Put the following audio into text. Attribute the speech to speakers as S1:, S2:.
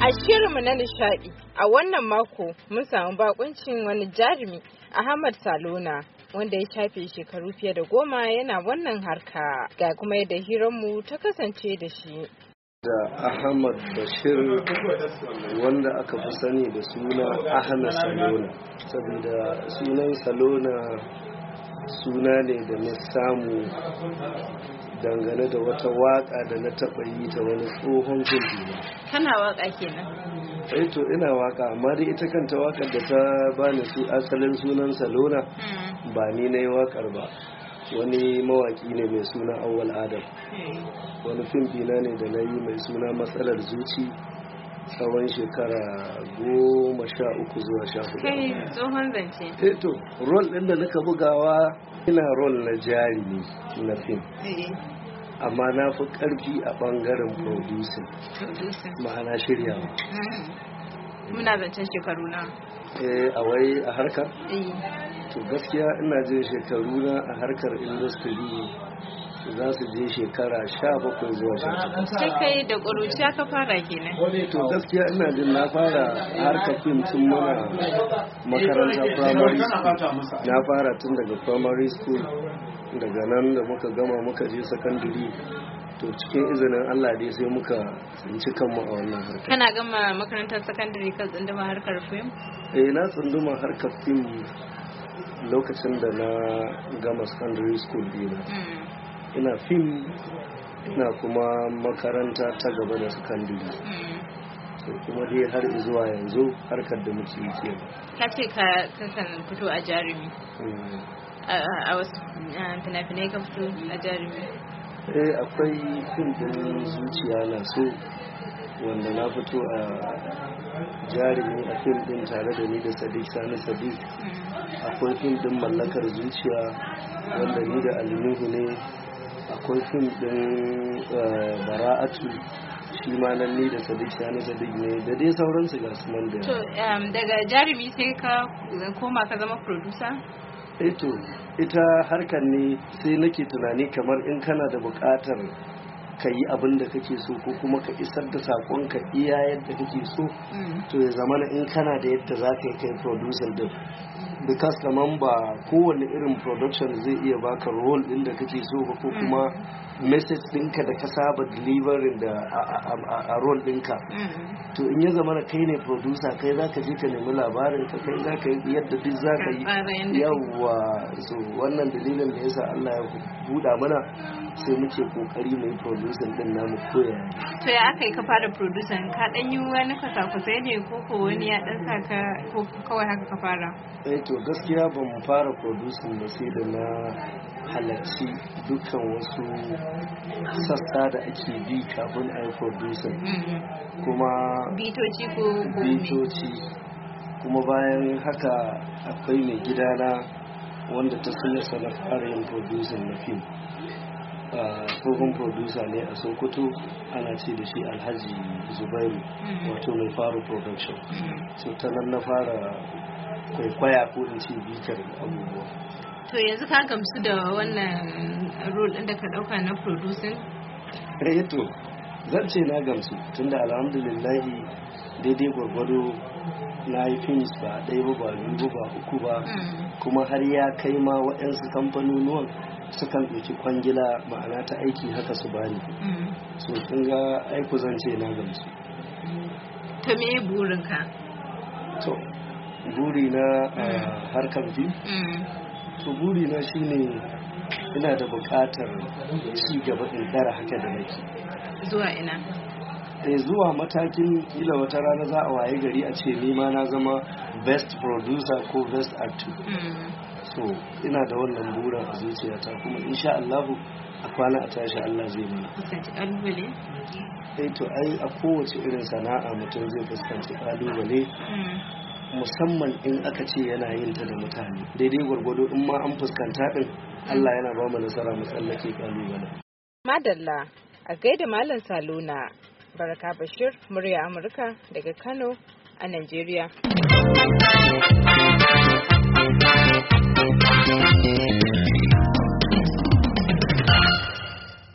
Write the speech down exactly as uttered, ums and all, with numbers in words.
S1: A shirinmu na nishadi a wannan mako mun samu bakuncin wani jarumi Ahmad Salona wanda ya shafe shekaru fiye da goma yana wannan harka ga kuma yadda hiranmu ta kasance da shi.
S2: Da Ahmad Bashir wanda aka fi sani da suna Ahmad Salona, saboda sunan Salona suna ne da na samu dangane da wata waka da na taɓa yi ta wani tsohon fim.
S1: Kana waka kenan?
S2: Eh to ina waka, amma dai ita kanta wakar da ta bani su asalin sunan Salona ba ni na yi wakar ba, wani mawaki ne mai suna Awwal Adam. Wani fim dina ne da na yi mai suna Matsalar Zuci tsawon shekara goma sha uku zuwa sha hudu.
S1: Kai tsohon zance.
S2: Eh to rol ɗin da naka bugawa ina rol na jari ne na fim. Amma na fi ƙarfi a ɓangaren producing. Ma'ana shiryawa.
S1: Muna zancen shekaru na.
S2: Eh a wai a harkar?
S1: Eh.
S2: To gaskiya ina jin shekaru na a harkar industry za su je shekara sha bakwai zuwa sha takwas.
S1: Sai kai da ƙuruciya ka fara kenan?
S2: To gaskiya ina jin na fara harkar fim tun muna makaranta primary school. Na fara tun daga primary school, daga nan da muka gama muka je secondary. To cikin izinin Allah dai sai muka tsinci kanmu a wannan harkar.
S1: Kana gama makarantar secondary ka tsunduma harkar fim?
S2: Eh na tsunduma harkar fim lokacin da na gama secondary school dina. Ina fim ina kuma makaranta ta gaba da secondary. So kuma dai har zuwa yanzu harkar da muke yi ke.
S1: Ka ce ka kan fito a jarumi. A wasu fina-finai ka fito a jarumi.
S2: Eh akwai fim din zuciya na so wanda na fito a jarumi a fim din tare da ni da Sadiq Sani Sadiq. Akwai fim din Mallakar Zuciya wanda ni da Alinuhu ne. Akwai fim din Bara'atu shi ma nan ni da Sadiq Sani Sadiq ne da dai sauransu ga su nan da.
S1: To daga jarumi sai ka koma ka zama producer?
S2: Eh to ita harkar ne sai nake tunani kamar in kana da buƙatar ka yi abin da kake so ko kuma ka isar da saƙonka iya yadda kake so, to ya zamana in kana da yadda za ka yi kai producer din, because kaman ba kowane irin production zai iya baka role din da kake so ba ko kuma message ɗinka da ka saba delivering da a role ɗinka. To in ya zamana kai ne producer, kai za ka je ka nemi labarin ka, kai za ka yi yadda duk za ka yi. Yawwa, so wannan dalilin da yasa Allah ya buɗa mana sai muke kokari mai producing din namu koya.
S1: To ya aka yi ka fara producing? Ka dan yi wani kwasa-kwasai ne ko ko wani ya dan saka ko kawai haka ka fara?
S2: Eh to gaskiya ban fara producing ba sai da na halarci dukkan wasu sassa da ake bi kafin a yi producing. Kuma
S1: bitoci ko
S2: bitoci kuma bayan haka akwai mai gidana wanda ta sanya na fara yin producing na fim. Tsohon producer ne a Sokoto, ana ce da shi Alhaji Zubairu, wato mai fara production. So ta nan na fara kwaikwaya ko in ce bitar abubuwa.
S1: To yanzu ka gamsu da wannan role ɗin da ka ɗauka na producing?
S2: Eh to zan ce na gamsu tunda alhamdulillahi daidai gwargwado na yi films ba ɗaya ba ba biyu ba uku ba, kuma har ya kai ma waɗansu kamfanonuwan sukan ɗauki kwangila ma'ana ta aiki haka su bani. So kun ga aiku zan ce na gamsu.
S1: To me burinka?
S2: To buri na harkar fim? To buri na shine ina da buƙatar ci gaba in ɗara haka da nake.
S1: Zuwa ina?
S2: Eh zuwa matakin kila wata rana za a waye gari a ce ni ma na zama best producer ko best actor. So ina da wannan burin a zuciyata kuma insha Allahu a kwana a tashi Allah zai mana.
S1: Fuskanci kalubale?
S2: Eh to ai a kowace irin sana'a mutum zai fuskanci kalubale, musamman in aka ce yana yin ta da mutane. Daidai gwargwado in ma an fuskanta din Allah yana ba mu nasara mu tsallake kalubale. Madalla
S1: a gaida Malam Salona. Baraka Bashir, murya Amurka daga Kano a Najeriya. Thank you.